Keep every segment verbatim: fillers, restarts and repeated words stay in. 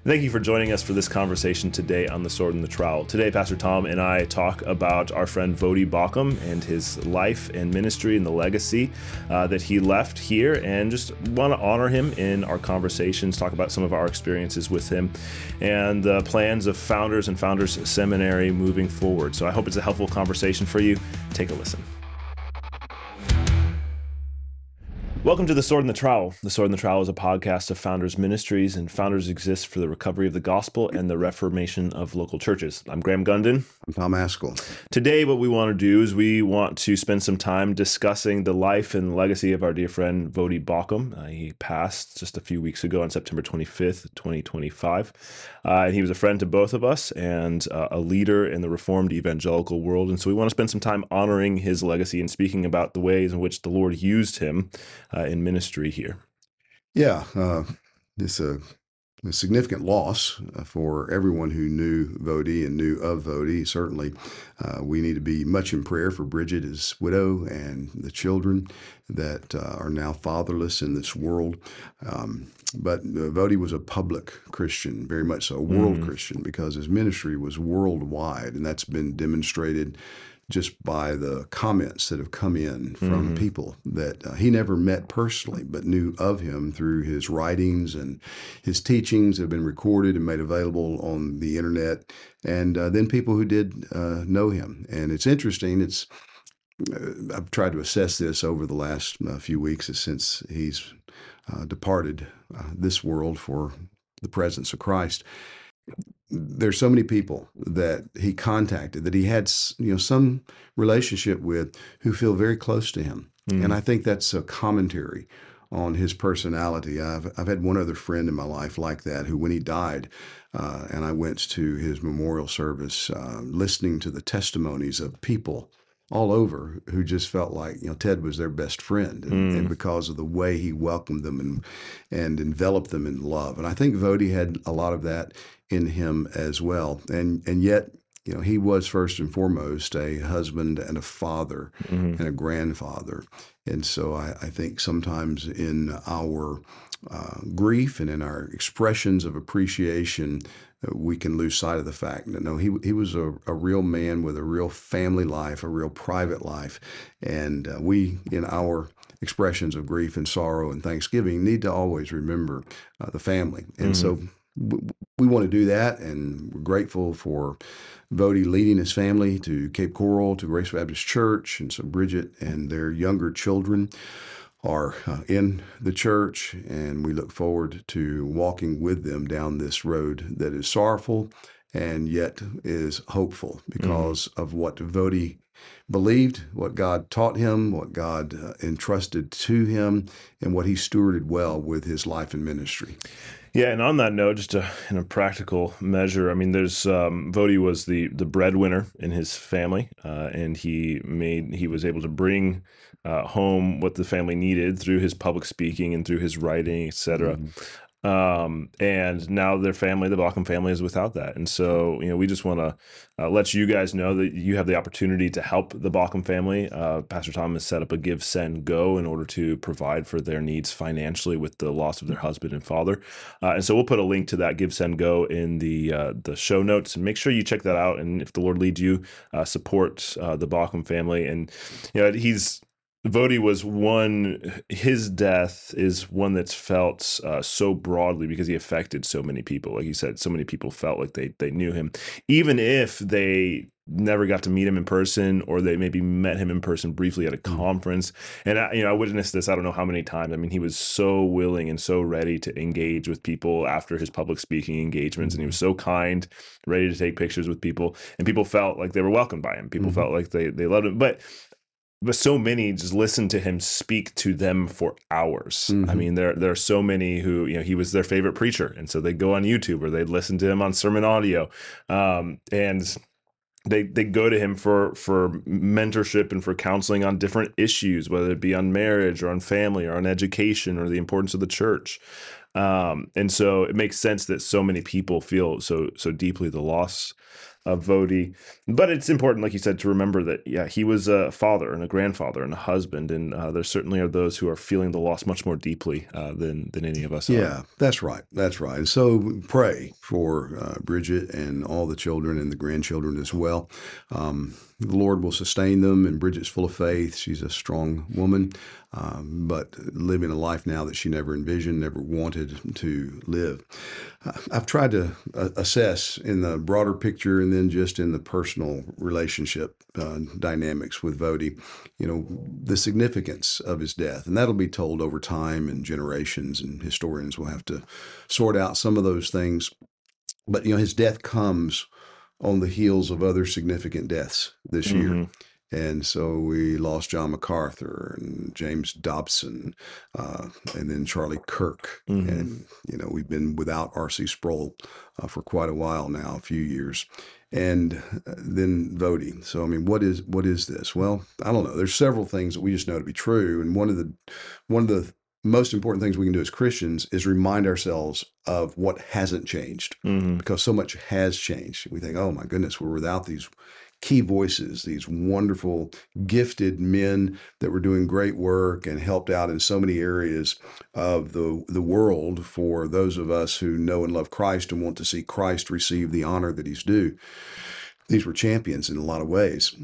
Thank you for joining us for this conversation today on The Sword and the Trowel. Today, Pastor Tom and I talk about our friend Voddie Baucham and his life and ministry and the legacy uh, that he left here, and just want to honor him in our conversations, talk about some of our experiences with him, and the plans of Founders and Founders Seminary moving forward. So I hope it's a helpful conversation for you. Take a listen. Welcome to The Sword and the Trowel. The Sword and the Trowel is a podcast of Founders Ministries, and Founders exists for the recovery of the gospel and the reformation of local churches. I'm Graham Gundin. I'm Tom Askell. Today, what we want to do is we want to spend some time discussing the life and legacy of our dear friend Voddie Baucham. Uh, he passed just a few weeks ago on September twenty-fifth, twenty twenty-five. Uh, and he was a friend to both of us and uh, a leader in the Reformed evangelical world. And so we want to spend some time honoring his legacy and speaking about the ways in which the Lord used him Uh, in ministry here. Yeah, uh, it's a, a significant loss for everyone who knew Voddie and knew of Voddie. Certainly, uh, we need to be much in prayer for Bridget, his widow, and the children that uh, are now fatherless in this world. Um, but uh, Voddie was a public Christian, very much so, a world mm. Christian, because his ministry was worldwide, and that's been demonstrated just by the comments that have come in from mm-hmm. people that uh, he never met personally, but knew of him through his writings, and his teachings have been recorded and made available on the internet, and uh, then people who did uh, know him. And it's interesting, it's uh, I've tried to assess this over the last uh, few weeks since he's uh, departed uh, this world for the presence of Christ. There's so many people that he contacted, that he had, you know, some relationship with, who feel very close to him. Mm. And I think that's a commentary on his personality. I've I've had one other friend in my life like that, who when he died, uh, and I went to his memorial service, uh, listening to the testimonies of people all over who just felt like, you know, Ted was their best friend, and, mm. and because of the way he welcomed them and and enveloped them in love. And I think Voddie had a lot of that in him as well. And and yet, you know, he was first and foremost a husband and a father mm-hmm. and a grandfather. And so I, I think sometimes in our uh, grief and in our expressions of appreciation, uh, we can lose sight of the fact that, no, he he was a, a real man with a real family life, a real private life. And uh, we, in our expressions of grief and sorrow and thanksgiving, need to always remember uh, the family. And mm-hmm. so we want to do that, and we're grateful for Voddie leading his family to Cape Coral, to Grace Baptist Church. And so Bridget and their younger children are uh, in the church, and we look forward to walking with them down this road that is sorrowful and yet is hopeful because mm. of what Voddie believed, what God taught him, what God uh, entrusted to him, and what he stewarded well with his life and ministry. Yeah, and on that note, just a, in a practical measure, I mean, there's um, Voddie was the the breadwinner in his family, uh, and he made he was able to bring uh, home what the family needed through his public speaking and through his writing, et cetera. Mm-hmm. Um, and now their family, the Baucham family, is without that. And so, you know, we just want to uh, let you guys know that you have the opportunity to help the Baucham family. Uh, Pastor Tom has set up a Give, Send, Go in order to provide for their needs financially with the loss of their husband and father. Uh, and so we'll put a link to that Give, Send, Go in the uh, the show notes, and make sure you check that out. And if the Lord leads you, uh, support uh, the Baucham family. And, you know, he's Voddie was one, his death is one that's felt uh, so broadly because he affected so many people. Like you said, so many people felt like they they knew him, even if they never got to meet him in person, or they maybe met him in person briefly at a conference. And I, you know, I witnessed this, I don't know how many times. I mean, he was so willing and so ready to engage with people after his public speaking engagements. And he was so kind, ready to take pictures with people, and people felt like they were welcomed by him. People mm-hmm. felt like they, they loved him. But But so many just listened to him speak to them for hours. Mm-hmm. I mean, there there are so many who, you know, he was their favorite preacher. And so they'd go on YouTube, or they'd listen to him on sermon audio. Um, and they they go to him for, for mentorship and for counseling on different issues, whether it be on marriage or on family or on education or the importance of the church. Um, and so it makes sense that so many people feel so so deeply the loss of Vodi. But it's important, like you said, to remember that, yeah, he was a father and a grandfather and a husband, and uh, there certainly are those who are feeling the loss much more deeply uh, than than any of us are. Yeah, that's right. That's right. And so pray for uh, Bridget and all the children and the grandchildren as well. Um, the Lord will sustain them, and Bridget's full of faith. She's a strong woman, um, but living a life now that she never envisioned, never wanted to live. Uh, I've tried to uh, assess in the broader picture and then just in the personal relationship uh, dynamics with Vodi, you know, the significance of his death. And that'll be told over time and generations, and historians will have to sort out some of those things. But, you know, his death comes on the heels of other significant deaths this year. Mm-hmm. And so we lost John MacArthur and James Dobson, uh, and then Charlie Kirk. Mm-hmm. And, you know, we've been without R C Sproul uh, for quite a while now, a few years. And then Vodi. So, I mean, what is what is this? Well, I don't know. There's several things that we just know to be true. And one of the one of the most important things we can do as Christians is remind ourselves of what hasn't changed, Mm-hmm. because so much has changed. We think, oh my goodness, we're without these key voices, these wonderful, gifted men that were doing great work and helped out in so many areas of the, the world for those of us who know and love Christ and want to see Christ receive the honor that he's due. These were champions in a lot of ways.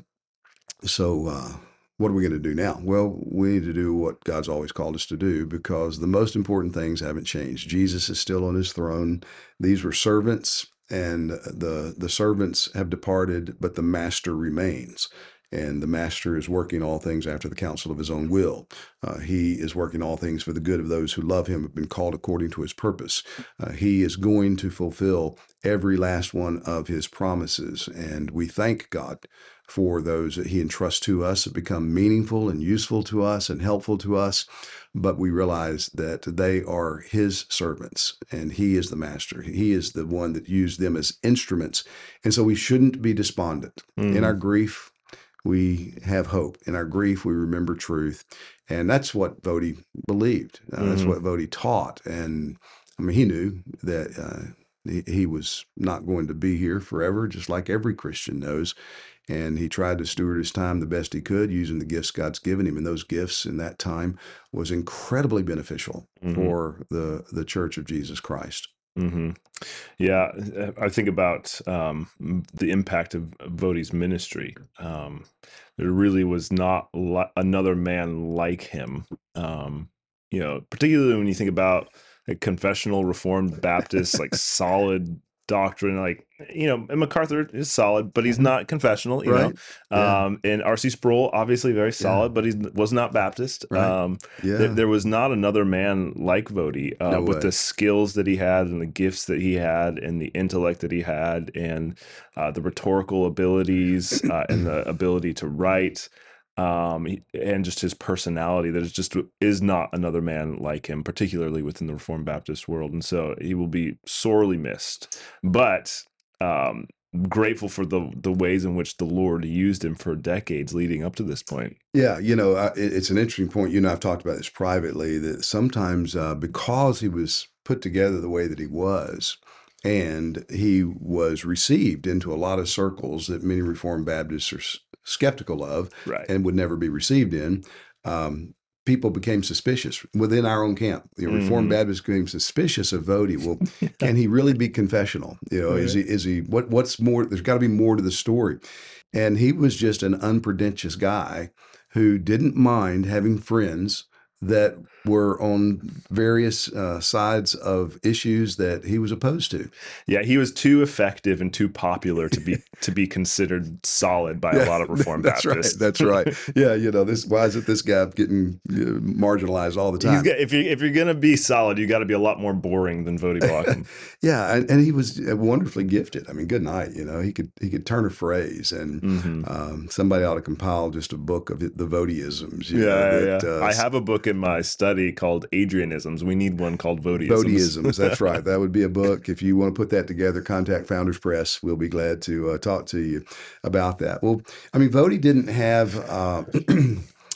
So, uh, what are we going to do now? Well, we need to do what God's always called us to do, because the most important things haven't changed. Jesus is still on his throne. These were servants, and the the servants have departed, but the master remains. And the master is working all things after the counsel of his own will. Uh, he is working all things for the good of those who love him, have been called according to his purpose. Uh, he is going to fulfill every last one of his promises. And we thank God for those that he entrusts to us that become meaningful and useful to us and helpful to us. But we realize that they are his servants, and he is the master. He is the one that used them as instruments. And so we shouldn't be despondent. Mm-hmm. In our grief, we have hope. In our grief, we remember truth. And that's what Vodi believed. Uh, mm-hmm. That's what Vodi taught. And I mean, he knew that uh, he, he was not going to be here forever, just like every Christian knows. And he tried to steward his time the best he could, using the gifts God's given him. And those gifts in that time was incredibly beneficial mm-hmm. for the, the Church of Jesus Christ. Mm-hmm. Yeah, I think about um, the impact of Vodi's ministry. Um, there really was not li- another man like him. Um, you know, particularly when you think about like confessional Reformed Baptists, like solid doctrine, like, you know, and MacArthur is solid, but he's not confessional, you right. know. Yeah. Um, and R C Sproul, obviously very solid, yeah. but he was not Baptist. Right. Um, yeah. th- there was not another man like Vodi uh, no with way. the skills that he had and the gifts that he had and the intellect that he had and uh, the rhetorical abilities uh, and the ability to write. Um, and just his personality. There's just is not another man like him, particularly within the Reformed Baptist world. And so he will be sorely missed, but um, grateful for the the ways in which the Lord used him for decades leading up to this point. Yeah, you know, uh, it, it's an interesting point. You and I have talked about this privately, that sometimes uh, because he was put together the way that he was, and he was received into a lot of circles that many Reformed Baptists are skeptical of, right. and would never be received in, um, people became suspicious within our own camp. You know, Reformed mm-hmm. Baptists became suspicious of Vodi. Well, yeah. Can he really be confessional? You know, right. is he, is he, what, what's more, there's got to be more to the story. And he was just an unpretentious guy who didn't mind having friends that were on various uh, sides of issues that he was opposed to. Yeah, he was too effective and too popular to be to be considered solid by yeah, a lot of Reformed that's Baptists. Right, that's right. Yeah, you know, this why is it this guy getting you know, marginalized all the time? He's got, if you if you're gonna be solid, you got to be a lot more boring than Vodi Bakum. yeah, and, and he was wonderfully gifted. I mean, good night. You know, he could he could turn a phrase, and mm-hmm. um, somebody ought to compile just a book of the Vodiisms. You yeah, know, that, yeah. Uh, I have a book in my study called Adrianisms. We need one called Vodiisms. Vodiisms, that's right. That would be a book. If you want to put that together, contact Founders Press. We'll be glad to uh, talk to you about that. Well, I mean, Vodi didn't have uh,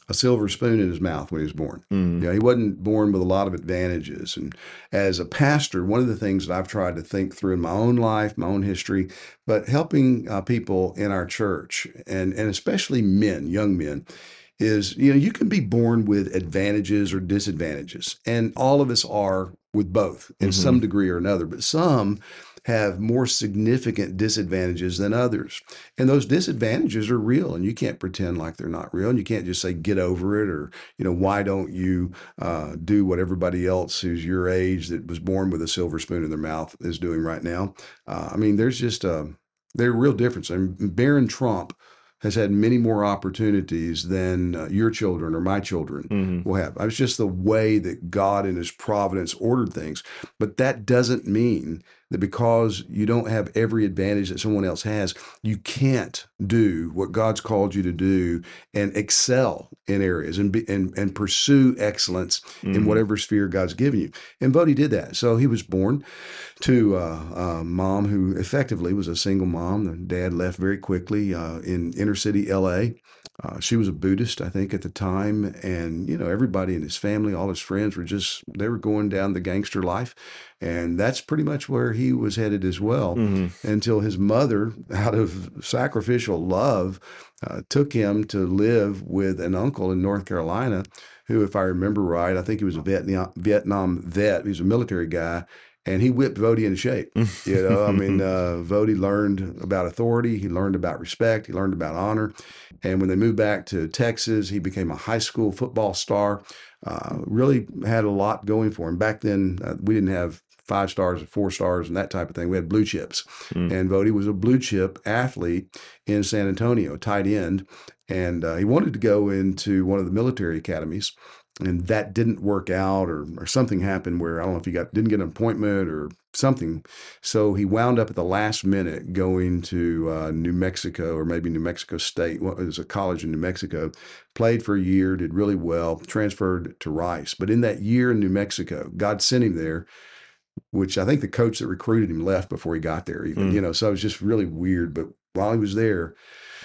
a silver spoon in his mouth when he was born. Mm. You know, he wasn't born with a lot of advantages. And as a pastor, one of the things that I've tried to think through in my own life, my own history, but helping uh, people in our church, and and especially men, young men, is, you know, you can be born with advantages or disadvantages, and all of us are with both in Mm-hmm. some degree or another, but some have more significant disadvantages than others. And those disadvantages are real, and you can't pretend like they're not real. And you can't just say, get over it, or, you know, why don't you uh, do what everybody else who's your age that was born with a silver spoon in their mouth is doing right now? Uh, I mean, there's just a, there's a real difference. And Barron Trump has had many more opportunities than uh, your children or my children Mm-hmm. will have. It's just the way that God in his providence ordered things. But that doesn't mean that because you don't have every advantage that someone else has, you can't do what God's called you to do and excel in areas and be, and, and pursue excellence Mm-hmm. in whatever sphere God's given you. And Bodie did that. So he was born to uh, a mom who effectively was a single mom. The dad left very quickly uh, in inner city L A. Uh, she was a Buddhist, I think, at the time. And, you know, everybody in his family, all his friends were just, they were going down the gangster life. And that's pretty much where he was headed as well, Mm-hmm. until his mother, out of sacrificial love, uh, took him to live with an uncle in North Carolina who, if I remember right, I think he was a Vietnam, Vietnam vet. He was a military guy. And he whipped Vodie into shape. You know, I mean, uh, Vodie learned about authority. He learned about respect. He learned about honor. And when they moved back to Texas, he became a high school football star. Uh, really had a lot going for him. Back then, uh, we didn't have five stars or four stars and that type of thing. We had blue chips. Mm. And Vodie was a blue chip athlete in San Antonio, tight end. And uh, he wanted to go into one of the military academies. And that didn't work out, or, or something happened where, I don't know if he got didn't get an appointment or something. So he wound up at the last minute going to uh, New Mexico, or maybe New Mexico State. Well, it was a college in New Mexico. Played for a year, did really well, transferred to Rice. But in that year in New Mexico, God sent him there, which I think the coach that recruited him left before he got there even, Mm. you know, so it was just really weird. But while he was there,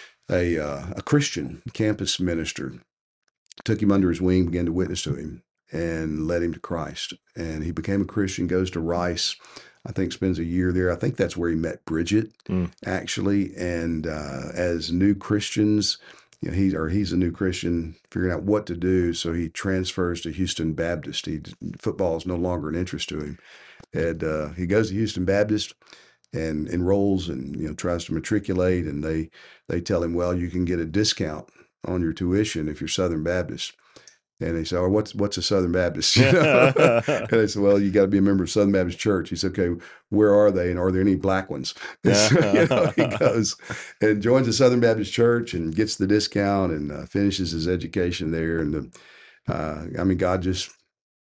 a, uh, a Christian campus minister took him under his wing, began to witness to him, and led him to Christ. And he became a Christian, goes to Rice, I think spends a year there. I think that's where he met Bridget, Mm. actually. And uh, as new Christians, you know, he or he's a new Christian, figuring out what to do. So he transfers to Houston Baptist. He, football is no longer an interest to him. And uh, he goes to Houston Baptist and enrolls, and, you know, tries to matriculate. And they they tell him, well, you can get a discount on your tuition if you're Southern Baptist. And they say, oh, what's what's a Southern Baptist? You know? And they said, well, you got to be a member of Southern Baptist Church. He said, okay, where are they? And are there any black ones? And so, you know, he goes and joins the Southern Baptist Church and gets the discount and uh, finishes his education there. And the, uh, I mean, God just,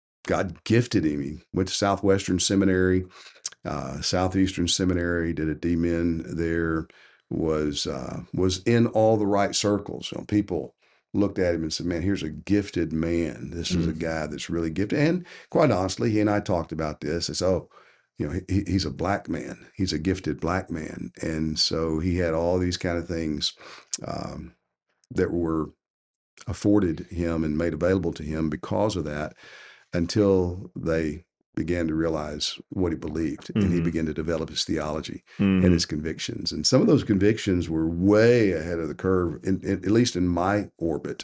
God gifted him. He went to Southwestern Seminary, uh, Southeastern Seminary, did a D-Min there, was uh, was in all the right circles. You know, people looked at him and said, man, here's a gifted man. This is a Mm. guy that's really gifted. And quite honestly, he and I talked about this. It's, oh, you know, he, he's a black man. He's a gifted black man. And so he had all these kind of things um, that were afforded him and made available to him because of that, until they began to realize what he believed. And he Mhm. began to develop his theology Mhm. and his convictions. And some of those convictions were way ahead of the curve, in, in, at least in my orbit.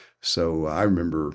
So I remember,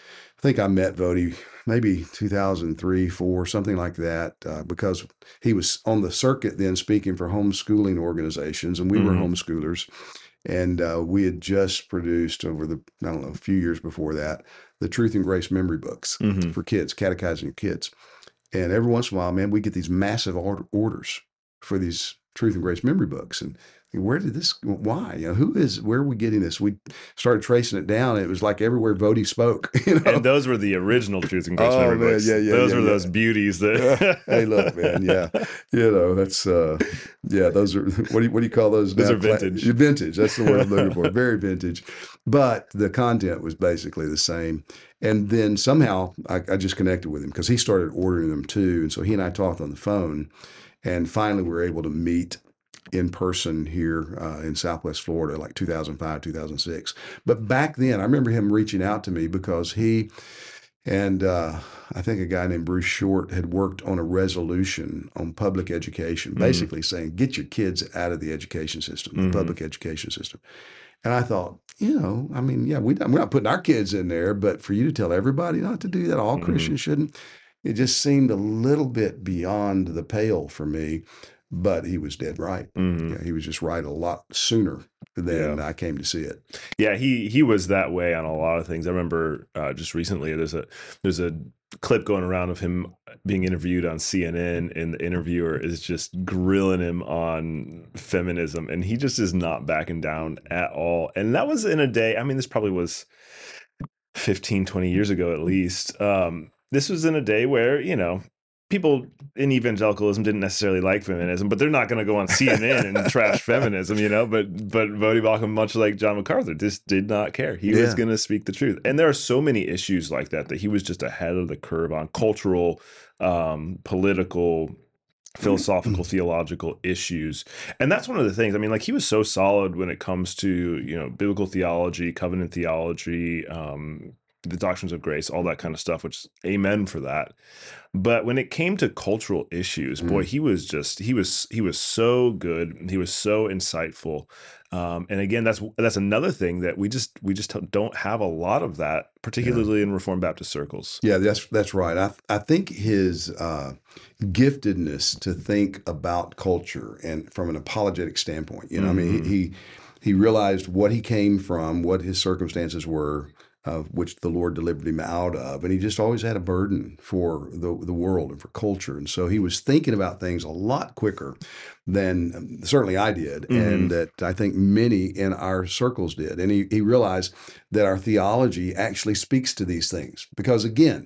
I think I met Vodie maybe two thousand three, four, something like that, uh, because he was on the circuit then speaking for homeschooling organizations, and we were Mhm. homeschoolers. And uh, we had just produced over the, I don't know, a few years before that, the Truth and Grace memory books Mhm. for kids, catechizing your kids. And every once in a while, man, we get these massive order, orders for these Truth and Grace memory books. And where did this, why? You know, who is, where are we getting this? We started tracing it down. And it was like everywhere Vodie spoke, you know. And those were the original Truth and Grace Oh, memory man, books. yeah, yeah, those yeah, were yeah. those beauties that. Hey, look, man, yeah, you know, that's, uh, yeah, those are, what do you, what do you call those? Those now? are vintage. Cla- Vintage. That's the word I'm looking for. Very vintage. But the content was basically the same. And then somehow I, I just connected with him because he started ordering them too. And so he and I talked on the phone, and finally we were able to meet in person here uh, in Southwest Florida, like two thousand five, two thousand six. But back then, I remember him reaching out to me because he and uh, I think a guy named Bruce Short had worked on a resolution on public education, Mm, basically saying, get your kids out of the education system, the mhm, public education system. And I thought, you know, I mean, yeah, we, we're not putting our kids in there, but for you to tell everybody not to do that, all mhm, Christians shouldn't, it just seemed a little bit beyond the pale for me. But he was dead right. mhm. Yeah, he was just right a lot sooner Yeah. than I came to see it. Yeah, he he was that way on a lot of things. I remember uh, just recently there's a there's a clip going around of him being interviewed on C N N, and the interviewer is just grilling him on feminism, and he just is not backing down at all. And that was in a day, I mean, this probably was fifteen, twenty years ago at least. Um, this was in a day where, you know, people in evangelicalism didn't necessarily like feminism, but they're not going to go on C N N and trash feminism, you know. But but Vodi Bakum, much like John MacArthur, just did not care. He was Yeah. going to speak the truth. And there are so many issues like that that he was just ahead of the curve on: cultural, um, political, philosophical, theological issues. And that's one of the things. I mean, like, he was so solid when it comes to, you know, biblical theology, covenant theology, um the doctrines of grace, all that kind of stuff, which, amen for that. But when it came to cultural issues, boy, Mm. he was just he was he was so good. He was so insightful. Um, and again, that's that's another thing that we just we just don't have a lot of that, Yeah. particularly in Reformed Baptist circles. Yeah, that's that's right. I I think his uh, giftedness to think about culture and from an apologetic standpoint. You know, I mean, he Hmm. he, he realized what he came from, what his circumstances were, of which the Lord delivered him out of, and he just always had a burden for the the world and for culture, and so he was thinking about things a lot quicker than um, certainly I did, Hmm. and that I think many in our circles did. And he he realized that our theology actually speaks to these things because, again,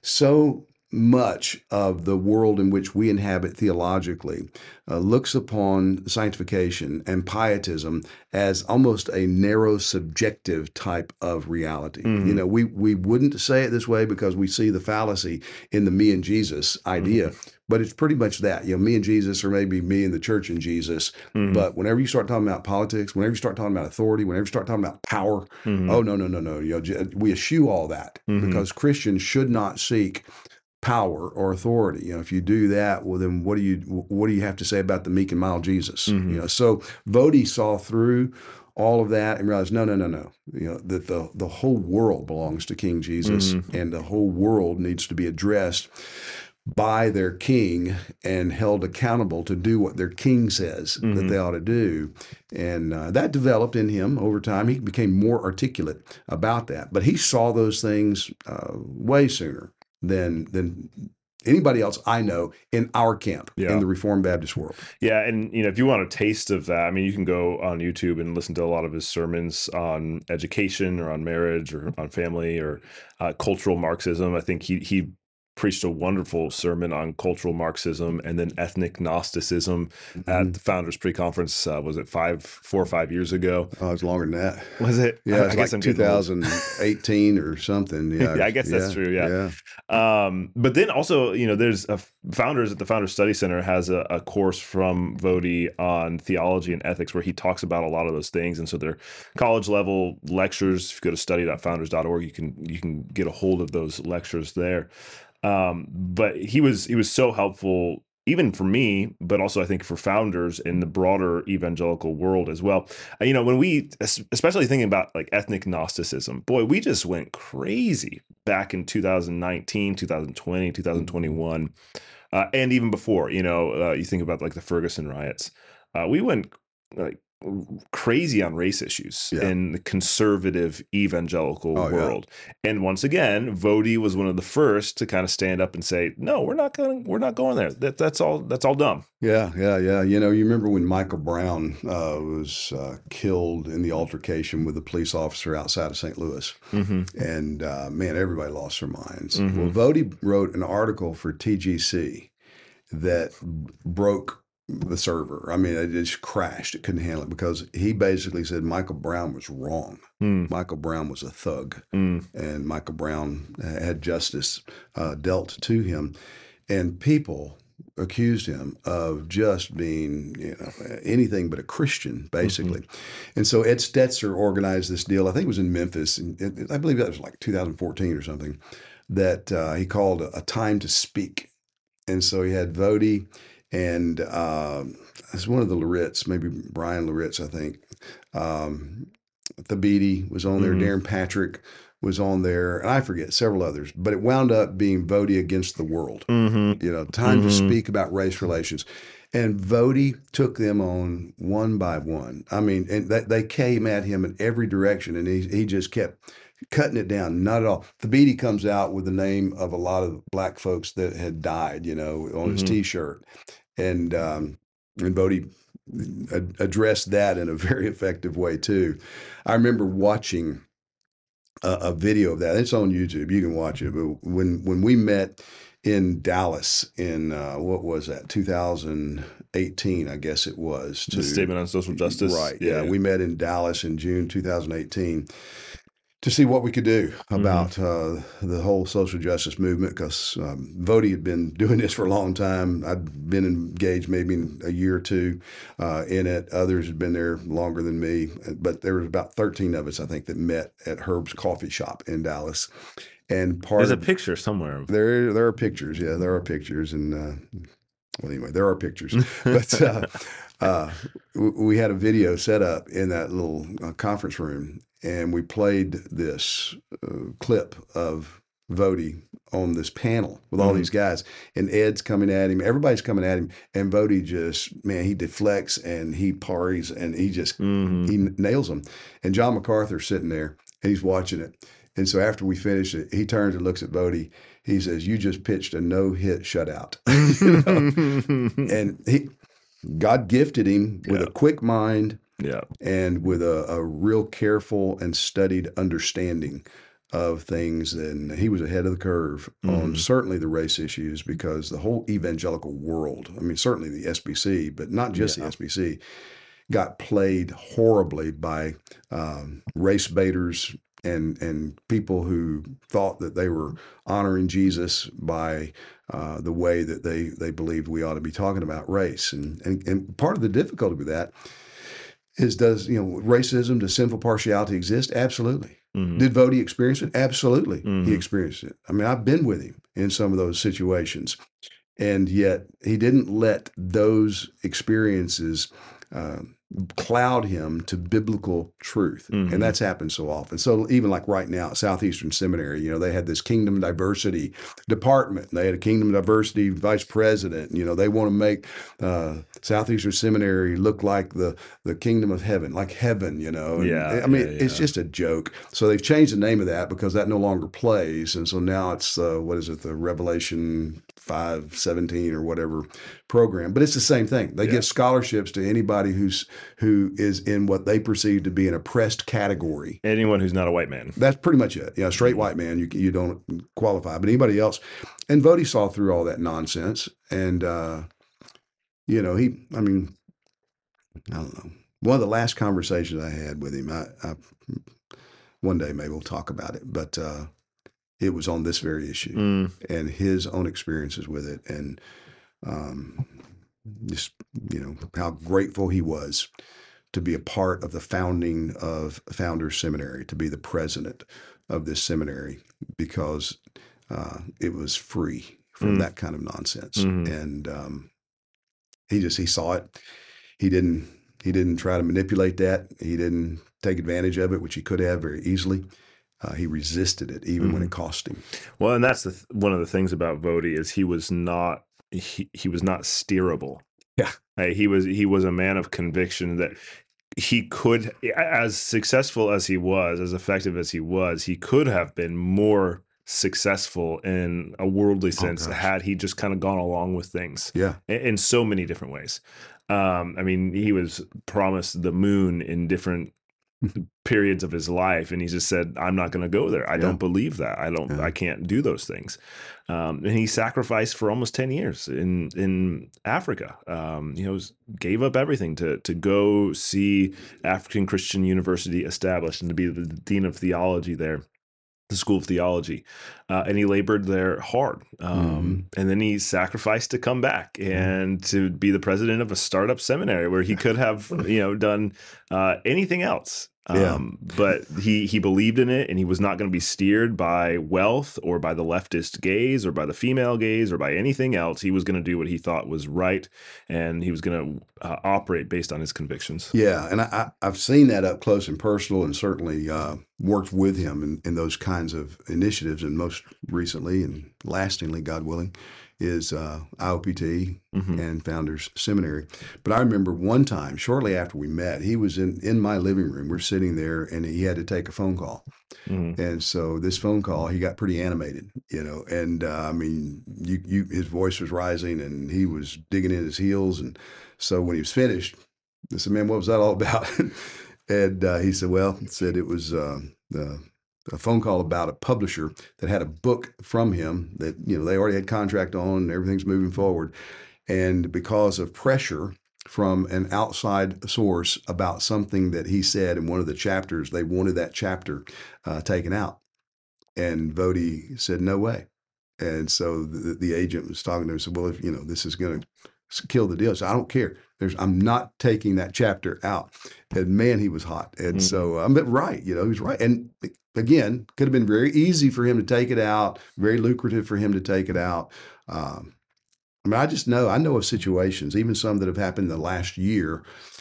so much of the world in which we inhabit theologically uh, looks upon sanctification and pietism as almost a narrow subjective type of reality. You Hmm. know, we we wouldn't say it this way because we see the fallacy in the me and Jesus idea, Hmm. but it's pretty much that. You know, me and Jesus, or maybe me and the church and Jesus. Hmm. But whenever you start talking about politics, whenever you start talking about authority, whenever you start talking about power, Hmm. oh no, no, no, no. You know, we eschew all that Hmm. because Christians should not seek power or authority. You know, if you do that, well, then what do you what do you have to say about the meek and mild Jesus? You Hmm. know, so Vodi saw through all of that and realized, no, no, no, no. You know, that the the whole world belongs to King Jesus, Hmm. and the whole world needs to be addressed by their king and held accountable to do what their king says that Hmm. they ought to do. And uh, that developed in him over time. He became more articulate about that. But he saw those things uh, way sooner than than anybody else I know in our camp, in Yeah. the Reformed Baptist world. Yeah, and you know, if you want a taste of that, I mean, you can go on YouTube and listen to a lot of his sermons on education or on marriage or on family or uh, cultural Marxism. I think he he preached a wonderful sermon on cultural Marxism and then ethnic Gnosticism at Mhm. the Founders Pre-Conference. Uh, was it five, four or five years ago? Oh, it's longer than that. Was it? Yeah, I, it's I guess like I'm getting old. two thousand eighteen or something. Yeah, Yeah, I guess that's yeah, true. Yeah. yeah. Um, but then also, you know, there's a founders at the Founders Study Center has a, a course from Vodi on theology and ethics where he talks about a lot of those things. And so they're college level lectures. If you go to study dot founders dot org, you can you can get a hold of those lectures there. Um, but he was he was so helpful even for me, but also I think for founders in the broader evangelical world as well. Uh, You know, when we, es- especially thinking about like ethnic Gnosticism, boy, we just went crazy back in two thousand nineteen, two thousand twenty, Mhm. two thousand twenty-one, uh, and even before. You know, uh, you think about like the Ferguson riots. Uh, we went like crazy on race issues Yeah. in the conservative evangelical Oh, yeah. world. And once again, Vodi was one of the first to kind of stand up and say, "No, we're not going. We're not going there. That that's all. That's all dumb." Yeah, yeah, yeah. You know, you remember when Michael Brown uh, was uh, killed in the altercation with a police officer outside of Saint Louis, Hmm. and uh, man, everybody lost their minds. Well, Hmm. Vodi wrote an article for T G C that b- broke the server. I mean, it just crashed. It couldn't handle it because he basically said Michael Brown was wrong. Mm. Michael Brown was a thug, Mm. and Michael Brown had justice uh, dealt to him. And people accused him of just being, you know, anything but a Christian, basically. Mhm. And so Ed Stetzer organized this deal. I think it was in Memphis, and it, I believe that was like two thousand fourteen or something. That uh, he called a, a time to speak. And so he had Vody and um, it's one of the Loritz, maybe Brian Loritz, I think. Um, Thabiti was on there. Mhm. Darren Patrick was on there, and I forget several others. But it wound up being Vody against the world. Mhm. You know, time to Mhm. speak about race relations. And Vody took them on one by one. I mean, and they, they came at him in every direction, and he he just kept cutting it down. Not at all. Thabiti comes out with the name of a lot of black folks that had died, you know, on his Mhm. T-shirt, and um, and Vody ad- addressed that in a very effective way too. I remember watching a, a video of that. It's on YouTube. You can watch it. But when when we met in Dallas in uh, what was that, two thousand eighteen, I guess it was. The To statement on social justice. right, Yeah, yeah, yeah. we met in Dallas in June two thousand eighteen to see what we could do Mhm. about uh, the whole social justice movement, because um, Vody had been doing this for a long time. I'd been engaged maybe in a year or two uh, in it. Others had been there longer than me, but there was about thirteen of us, I think, that met at Herb's Coffee Shop in Dallas. And part There's a of picture somewhere of there, there are pictures. Yeah, there are pictures, and uh, well, anyway, there are pictures. But uh, uh, we had a video set up in that little uh, conference room, and we played this uh, clip of Vody on this panel with all Mhm. these guys, and Ed's coming at him. Everybody's coming at him, and Vody just, man, he deflects and he parries and he just he Mhm. nails them. And John MacArthur's sitting there and he's watching it. And so after we finish it, he turns and looks at Vody. He says, "You just pitched a no-hit shutout." You know, and he God gifted him with Yeah. a quick mind Yeah. and with a, a real careful and studied understanding of things. And he was ahead of the curve on Mhm. certainly the race issues, because the whole evangelical world, I mean, certainly the S B C, but not just the Yeah. S B C, got played horribly by um, race baiters and and people who thought that they were honoring Jesus by uh, the way that they they believed we ought to be talking about race. And, and and part of the difficulty with that is, does, you know, racism, does sinful partiality exist? Absolutely. Mhm. Did Vody experience it? Absolutely, he Mhm. experienced it. I mean, I've been with him in some of those situations, and yet he didn't let those experiences uh, cloud him to biblical truth. And Mhm. that's happened so often. So even like right now at Southeastern Seminary, you know, they had this kingdom diversity department. They had a kingdom diversity vice president. You know, they want to make uh, Southeastern Seminary look like the the kingdom of heaven, like heaven, you know. And Yeah, I yeah, mean, it's yeah. just a joke. So they've changed the name of that because that no longer plays. And so now it's, uh, what is it, the Revelation five seventeen or whatever program. But it's the same thing. They Yeah. give scholarships to anybody who's who is in what they perceive to be an oppressed category. Anyone who's not a white man. That's pretty much it. Yeah, straight Mhm. white man, you you don't qualify. But anybody else, and Vody saw through all that nonsense, and uh, you know, he, I mean, I don't know. One of the last conversations I had with him, I, I one day maybe we'll talk about it, but uh, it was on this very issue Mm. and his own experiences with it, and um, just, you know, how grateful he was to be a part of the founding of Founders Seminary, to be the president of this seminary, because uh, it was free from Mm. that kind of nonsense. Mhm. And um, he just he saw it. He didn't he didn't try to manipulate that. He didn't take advantage of it, which he could have very easily. Uh, he resisted it even when Mhm. it cost him. Well, and that's the th- one of the things about Vody is he was not he, he was not steerable. Yeah. Uh, he was he was a man of conviction that he could, as successful as he was, as effective as he was, he could have been more successful in a worldly Oh sense gosh. had he just kind of gone along with things Yeah. in, in so many different ways. Um, I mean, he was promised the moon in different periods of his life, and he just said, "I'm not going to go there. I Yeah. don't believe that. I don't. Yeah. I can't do those things." Um, and he sacrificed for almost ten years in in Africa. Um, you know, gave up everything to to go see African Christian University established and to be the dean of theology there. the School of Theology, uh, and he labored there hard. Mm-hmm. Um, and then he sacrificed to come back and to be the president of a startup seminary where he could have, you know, done uh, anything else. Yeah. Um, but he he believed in it, and he was not going to be steered by wealth or by the leftist gaze or by the female gaze or by anything else. He was going to do what he thought was right, and he was going to uh, operate based on his convictions. Yeah, and I, I, I've seen that up close and personal, and certainly uh, worked with him in, in those kinds of initiatives. And most recently and lastingly, God willing, is uh, I O P T Mhm. and Founders Seminary. But I remember one time, shortly after we met, he was in, in my living room. We're sitting there, and he had to take a phone call. Mhm. And so this phone call, he got pretty animated, you know, and uh, I mean, you, you, his voice was rising, and he was digging in his heels. And so when he was finished, I said, "Man, what was that all about?" And uh, he said, "Well," he said it was uh, the, a phone call about a publisher that had a book from him that, you know, they already had contract on and everything's moving forward. And because of pressure from an outside source about something that he said in one of the chapters, they wanted that chapter uh, taken out. And Voddie said, "No way." And so the, the agent was talking to him and said, "Well, if you know, this is going to kill the deal." So I don't care. There's, I'm not taking that chapter out. And man, he was hot. And Mhm. so I'm right, you know, he was right. And again, could have been very easy for him to take it out, very lucrative for him to take it out. Um, I mean, I just know, I know of situations, even some that have happened in the last year,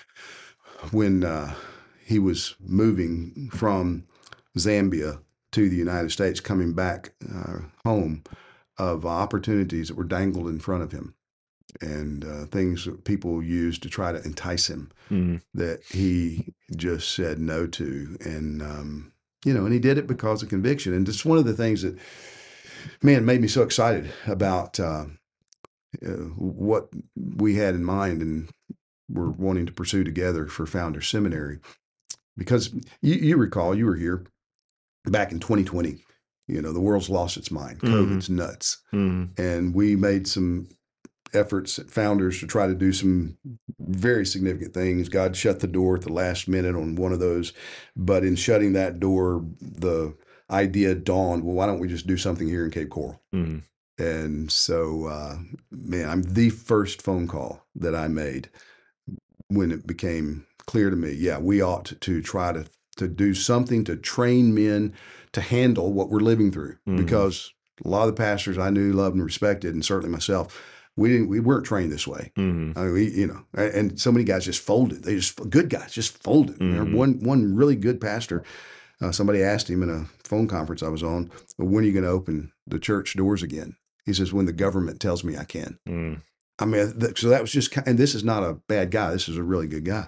when uh, he was moving from Zambia to the United States, coming back uh, home, of opportunities that were dangled in front of him, and uh, things that people used to try to entice him, Mhm. that he just said no to. And, um, you know, and he did it because of conviction. And it's one of the things that, man, made me so excited about uh, uh, what we had in mind and were wanting to pursue together for Founders Seminary. Because you, you recall, you were here back in twenty twenty. You know, the world's lost its mind. Mhm. COVID's nuts. Mhm. And we made some efforts at Founders to try to do some very significant things. God shut the door at the last minute on one of those. But in shutting that door, the idea dawned, well, why don't we just do something here in Cape Coral? Mhm. And so, uh, man, I'm the first phone call that I made when it became clear to me, yeah, we ought to, to try to, to do something to train men to handle what we're living through. Mhm. Because a lot of the pastors I knew, loved, and respected, and certainly myself, we didn't, we weren't trained this way. Mhm. I mean, we, you know, and so many guys just folded. They just, good guys just folded. Mhm. One, one really good pastor, uh, somebody asked him in a phone conference I was on, well, when are you going to open the church doors again? He says, when the government tells me I can. Mhm. I mean, th- so that was just, and this is not a bad guy. This is a really good guy.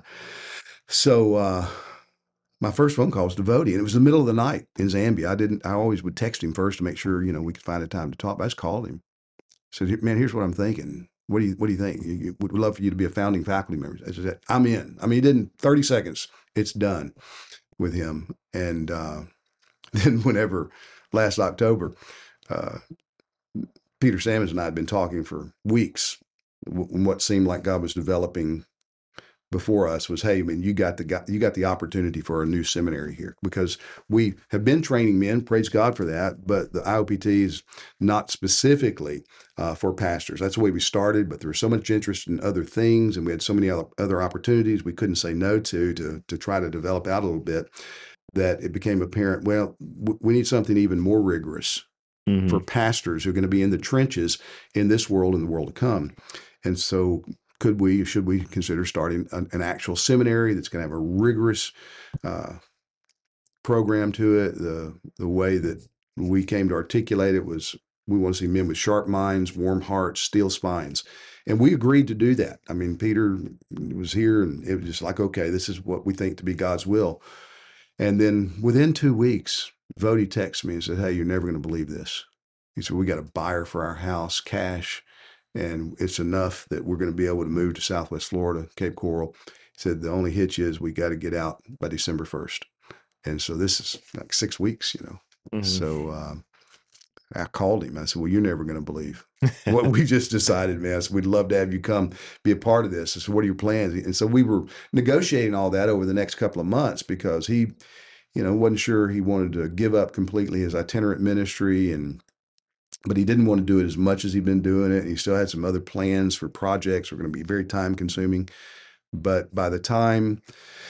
So, uh, my first phone call was to Voddie, and it was the middle of the night in Zambia. I didn't, I always would text him first to make sure, you know, we could find a time to talk. But I just called him. Said, "Man, here's what I'm thinking. What do you, what do you think? You, you, would love for you to be a founding faculty member." I said, "I'm in." I mean, he didn't, thirty seconds, it's done with him. And, uh, then whenever last October, uh, Peter Sammons and I had been talking for weeks. W- what seemed like God was developing before us was, hey, I mean, you got the you got the opportunity for a new seminary here, because we have been training men. Praise God for that. But the I O P T is not specifically uh, for pastors. That's the way we started. But there was so much interest in other things, and we had so many other, other opportunities we couldn't say no to to to try to develop out a little bit, that it became apparent. Well, w- we need something even more rigorous Mhm. for pastors who are going to be in the trenches in this world and the world to come. And so, could we, should we consider starting an, an actual seminary that's going to have a rigorous uh, program to it? The the way that we came to articulate it was, we want to see men with sharp minds, warm hearts, steel spines. And we agreed to do that. I mean, Peter was here, and it was just like, okay, this is what we think to be God's will. And then within two weeks, Voddie texted me and said, "Hey, you're never going to believe this." He said, "We got a buyer for our house, cash, and it's enough that we're going to be able to move to Southwest Florida, Cape Coral." He said, "The only hitch is we got to get out by December first." And so this is like six weeks, you know. Mhm. So um, I called him. I said, "Well, you're never going to believe what we just decided, man. So we'd love to have you come be a part of this." I said, "What are your plans?" And so we were negotiating all that over the next couple of months, because he you know, wasn't sure he wanted to give up completely his itinerant ministry, and but he didn't want to do it as much as he'd been doing it. And he still had some other plans for projects that were going to be very time consuming. But by the time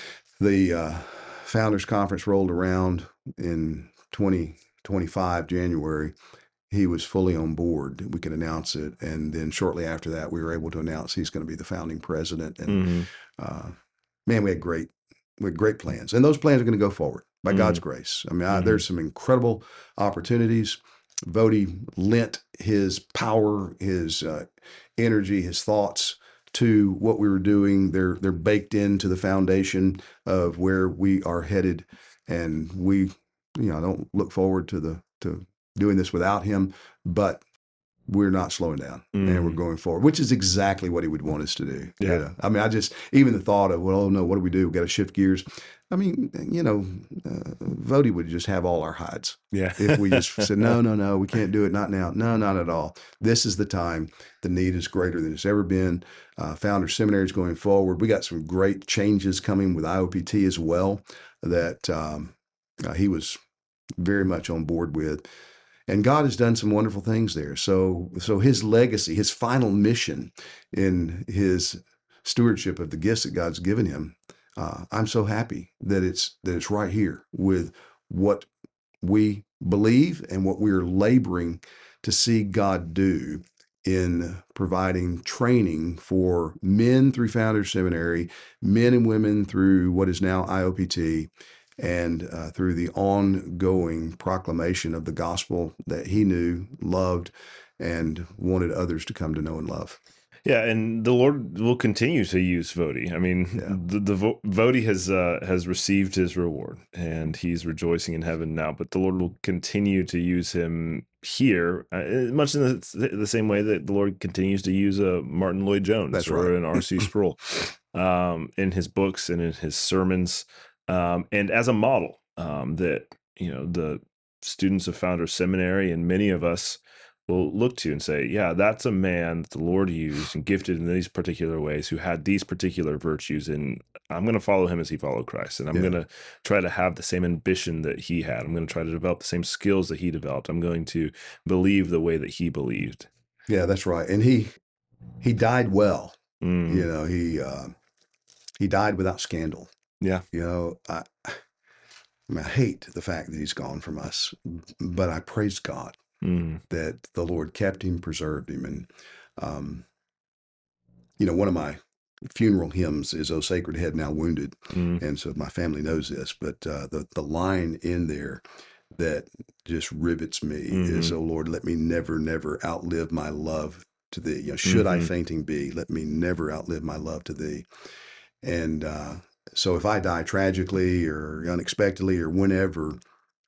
the uh, Founders Conference rolled around in twenty twenty-five, January, he was fully on board. We could announce it. And then shortly after that, we were able to announce he's going to be the founding president. And Mm-hmm. uh, man, we had great, we had great plans. And those plans are going to go forward by Mm-hmm. God's grace. I mean, I, Mm-hmm. there's some incredible opportunities. Voddie lent his power, his uh, energy, his thoughts to what we were doing. They're they're baked into the foundation of where we are headed, and we, you know, I don't look forward to the to doing this without him, but we're not slowing down, Mm. and we're going forward, which is exactly what he would want us to do. Yeah. You know? I mean, I just, even the thought of, well, oh no, what do we do? We got to shift gears. I mean, you know, uh, Voddie would just have all our hides. Yeah. If we just said, no, no, no, we can't do it. Not now. No, not at all. This is the time. The need is greater than it's ever been. Uh, Founder Seminary is going forward. We got some great changes coming with I O P T as well that um, uh, he was very much on board with. And God has done some wonderful things there. So, so his legacy, his final mission in his stewardship of the gifts that God's given him, uh, I'm so happy that it's that it's right here with what we believe and what we're laboring to see God do in providing training for men through Founders Seminary, men and women through what is now I O P T, and uh, through the ongoing proclamation of the gospel that he knew, loved, and wanted others to come to know and love. Yeah, and the Lord will continue to use Voddie. I mean, Yeah. the, the Vo- Voddie has uh, has received his reward, and he's rejoicing in heaven now. But the Lord will continue to use him here, uh, much in the, the same way that the Lord continues to use a uh, Martin Lloyd-Jones That's or right. an R C Sproul um, in his books and in his sermons, um, and as a model um, that you know the students of Founders Seminary and many of us will look to and say, yeah, that's a man that the Lord used and gifted in these particular ways, who had these particular virtues, and I'm going to follow him as he followed Christ, and I'm Yeah. going to try to have the same ambition that he had. I'm going to try to develop the same skills that he developed. I'm going to believe the way that he believed. Yeah, that's right. And he he died well. Mm. You know, he uh, he died without scandal. Yeah. You know, I, I mean, I hate the fact that he's gone from us, but I praise God Mm. that the Lord kept him, preserved him. And, um, you know, one of my funeral hymns is "O Sacred Head Now Wounded." Mm. And so my family knows this, but uh, the, the line in there that just rivets me Mhm. is, "Oh Lord, let me never, never outlive my love to thee. You know, should I Mhm. fainting be, let me never outlive my love to thee." And uh, so if I die tragically or unexpectedly or whenever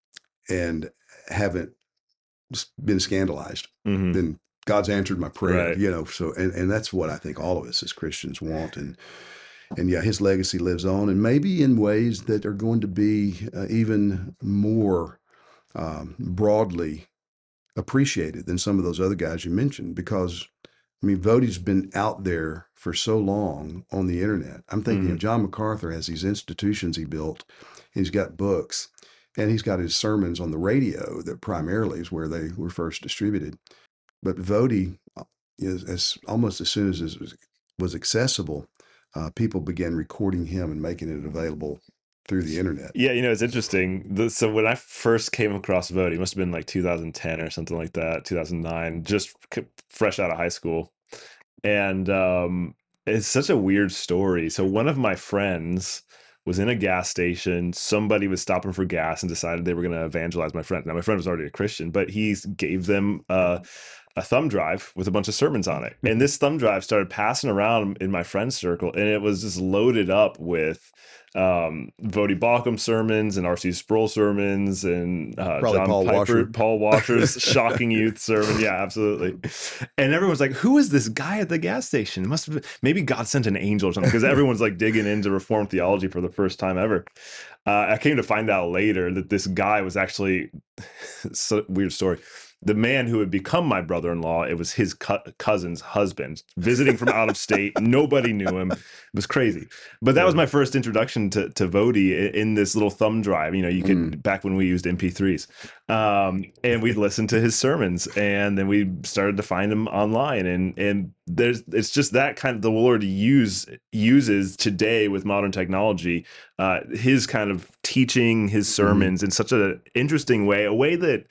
and haven't s- been scandalized, Mhm. then God's answered my prayer, Right. you know. So, and, and that's what I think all of us as Christians want. And, and yeah, his legacy lives on, and maybe in ways that are going to be uh, even more um, broadly appreciated than some of those other guys you mentioned. Because, I mean, Voddie's been out there for so long on the internet. I'm thinking Mhm. of John MacArthur has these institutions he built. He's got books, and he's got his sermons on the radio that primarily is where they were first distributed. But Voddie uh, is as almost as soon as it was, was accessible, uh, people began recording him and making it available through the internet. Yeah, you know, it's interesting. The, so when I first came across Voddie, it must have been like two thousand ten or something like that, two thousand nine, just c- fresh out of high school. And um, it's such a weird story. So one of my friends was in a gas station. Somebody was stopping for gas and decided they were going to evangelize my friend. Now, my friend was already a Christian, but he gave them uh, a thumb drive with a bunch of sermons on it. And this thumb drive started passing around in my friend's circle, and it was just loaded up with um Voddie Baucham sermons and R C Sproul sermons and uh Probably John Paul Piper, Washer. Paul Washer's Shocking Youth sermon. Yeah, absolutely. And everyone's like, who is this guy at the gas station? It must have been, maybe God sent an angel or something, because everyone's like digging into Reformed theology for the first time ever. Uh, I came to find out later that this guy was actually so, weird story. the man who had become my brother-in-law, it was his co- cousin's husband visiting from out of state. Nobody knew him. It was crazy. But that was my first introduction to, to Voddie in, in this little thumb drive. You know, you could, mm. back when we used M P threes. Um, and we'd listen to his sermons, and then we started to find him online. And, and there's, it's just that kind of the Lord use, uses today with modern technology, uh, his kind of teaching, his sermons mm. in such an interesting way, a way that,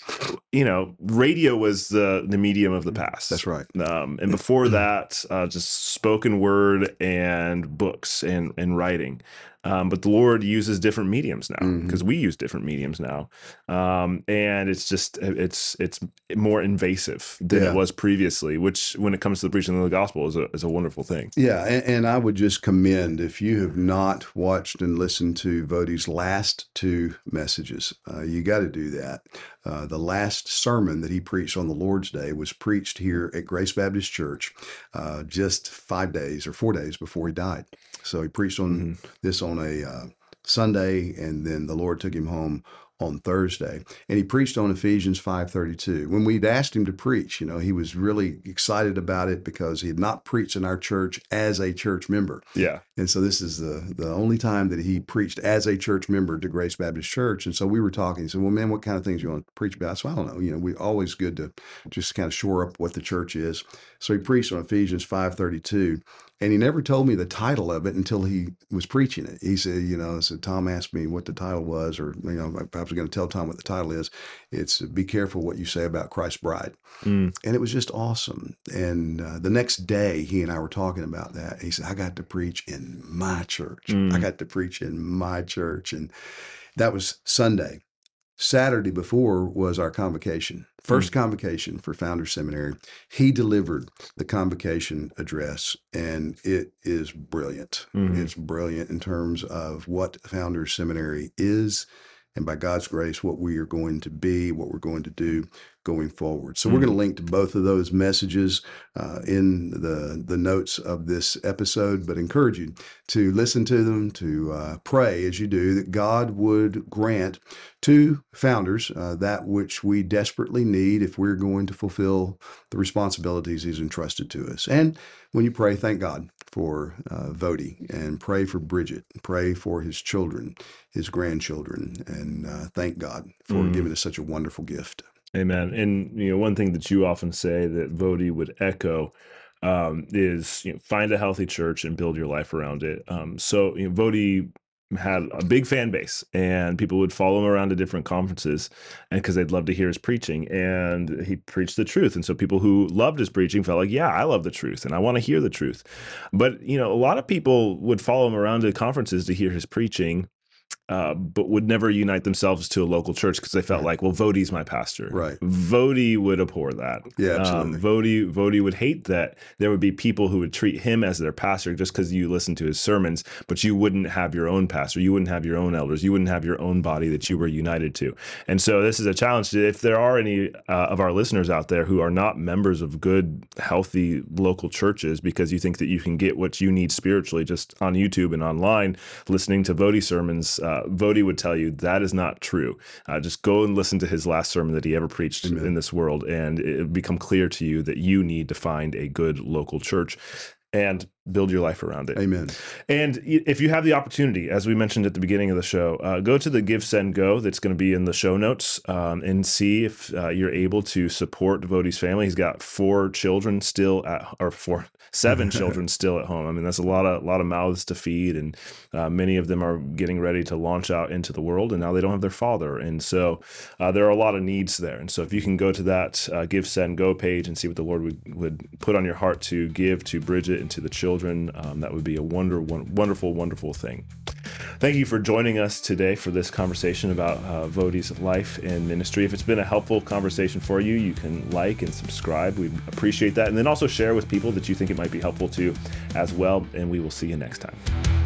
you know, radio was the the medium of the past. That's right. Um, and before that, uh, just spoken word and books and, and writing. Um, but the Lord uses different mediums now, because mm-hmm. we use different mediums now. Um, and it's just, it's it's more invasive than yeah. it was previously, which when it comes to the preaching of the gospel is a, is a wonderful thing. Yeah. And, and I would just commend, if you have not watched and listened to Voddie's last two messages, uh, you got to do that. Uh, the last sermon that he preached on the Lord's Day was preached here at Grace Baptist Church uh, just five days or four days before he died. So he preached on mm-hmm. this on a uh, Sunday, and then the Lord took him home on Thursday, and he preached on Ephesians five thirty-two. When we'd asked him to preach, you know, he was really excited about it because he had not preached in our church as a church member. Yeah. And so this is the the only time that he preached as a church member to Grace Baptist Church. And so we were talking. He said, well, man, what kind of things you want to preach about? So I don't know. You know, we always good to just kind of shore up what the church is. So he preached on Ephesians five thirty-two. And he never told me the title of it until he was preaching it. He said, you know, so Tom asked me what the title was, or, you know, I was going to tell Tom what the title is. It's Be Careful What You Say About Christ's Bride. Mm. And it was just awesome. And uh, the next day, he and I were talking about that. He said, I got to preach in my church. Mm. I got to preach in my church. And that was Sunday. Saturday before was our convocation, first mm. convocation for Founders Seminary. He delivered the convocation address, and it is brilliant. Mm-hmm. It's brilliant in terms of what Founders Seminary is, and by God's grace, what we are going to be, what we're going to do going forward. So mm-hmm. we're going to link to both of those messages uh, in the, the notes of this episode, but encourage you to listen to them, to uh, pray as you do, that God would grant to founders uh, that which we desperately need if we're going to fulfill the responsibilities he's entrusted to us. And when you pray, thank God for uh, Voddie, and pray for Bridget, pray for his children, his grandchildren, and uh, thank God for mm. giving us such a wonderful gift. Amen. And, you know, one thing that you often say that Voddie would echo um, is, you know, find a healthy church and build your life around it. Um, so, you know, Voddie had a big fan base, and people would follow him around to different conferences, and because they'd love to hear his preaching, and he preached the truth. And so people who loved his preaching felt like, yeah, I love the truth and I want to hear the truth. But, you know, a lot of people would follow him around to conferences to hear his preaching, Uh, but would never unite themselves to a local church because they felt right. like, well, Voddie's my pastor. Right. Voddie would abhor that. Yeah, absolutely. Um, Voddie, Voddie would hate that there would be people who would treat him as their pastor just because you listen to his sermons, but you wouldn't have your own pastor. You wouldn't have your own elders. You wouldn't have your own body that you were united to. And so this is a challenge. If there are any uh, of our listeners out there who are not members of good, healthy local churches because you think that you can get what you need spiritually just on YouTube and online, listening to Voddie sermons, uh, Voddie would tell you that is not true. Uh, just go and listen to his last sermon that he ever preached Amen. In this world, and it will become clear to you that you need to find a good local church and build your life around it. Amen. And if you have the opportunity, as we mentioned at the beginning of the show, uh, go to the Give, Send, Go that's going to be in the show notes um, and see if uh, you're able to support Voddie's family. He's got four children still at, or four, seven children still at home. I mean, that's a lot of, lot of mouths to feed, and uh, many of them are getting ready to launch out into the world, and now they don't have their father. And so uh, there are a lot of needs there. And so if you can go to that uh, Give, Send, Go page and see what the Lord would, would put on your heart to give to Bridget and to the children, Um, that would be a wonder, wonderful, wonderful thing. Thank you for joining us today for this conversation about uh, Voddie's life and ministry. If it's been a helpful conversation for you, you can like and subscribe. We appreciate that. And then also share with people that you think it might be helpful to as well. And we will see you next time.